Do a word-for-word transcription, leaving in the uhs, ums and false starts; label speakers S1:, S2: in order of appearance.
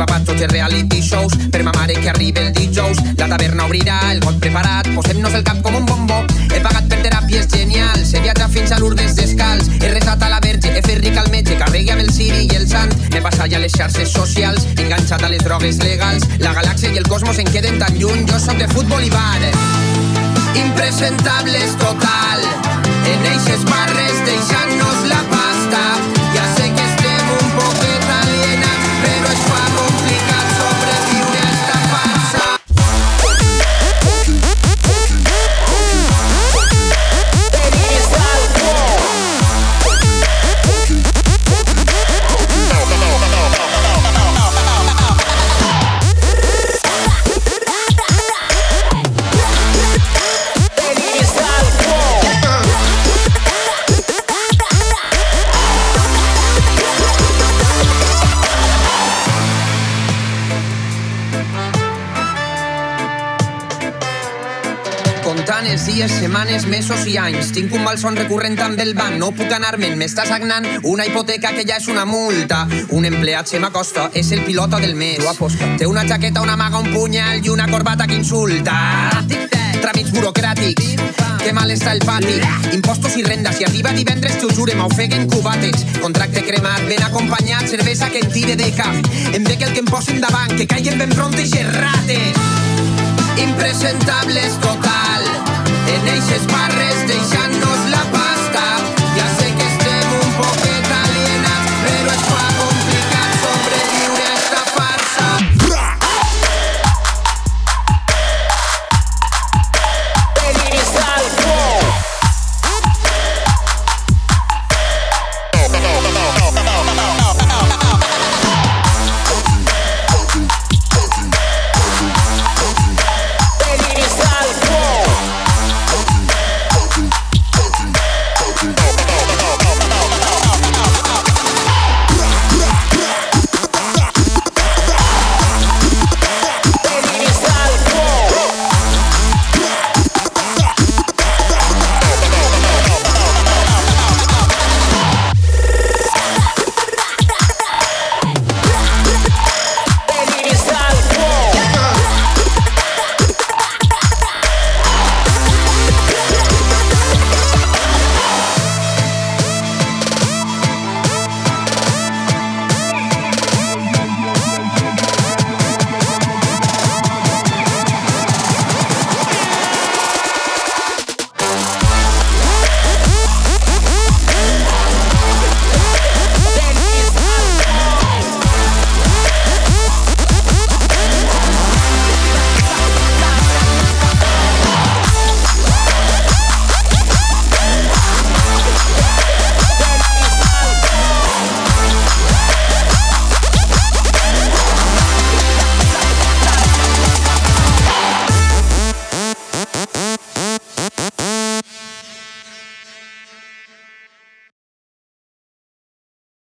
S1: empapats tots els reality shows. Per ma mare que arriba el dijous, la taverna obrirà, el got preparat, posem-nos el cap com un bombó. He pagat per teràpies genials, he viatjat fins a Lourdes descalç, he resat a la Verge, he fet ric al metge, carregui amb el Siri i el Sant. M'he passat ja a les xarxes socials, enganxat a les drogues legals. La galàxia i el cosmos en queden tan lluny, jo soc de futbol i bar. Impresentables total, en eixes barres deixant-nos la pasta. Ja sé que estem un poquet alienats, però es fa complicat sobreviure a esta farsa. Comptant els dies, setmanes, mesos i anys. Tinc un malson recurrent amb el banc. No puc anar-me'n, m'està sagnant una hipoteca que ja és una multa. Un empleat se m'acosta, és el pilota del mes. Té una jaqueta, una maga, un punyal i una corbata que insulta. Tràmits burocràtics, que mal està el pati. Impostos i renda, si arriba divendres t'ho jure, m'ofeguen cubates. Contracte cremat, ben acompanyat, cervesa que em tire de cap. Em ve que el que em posen davant, que caiguen ben pront i xerrates. Impresentables total, en eixes barres deixant-nos la paz.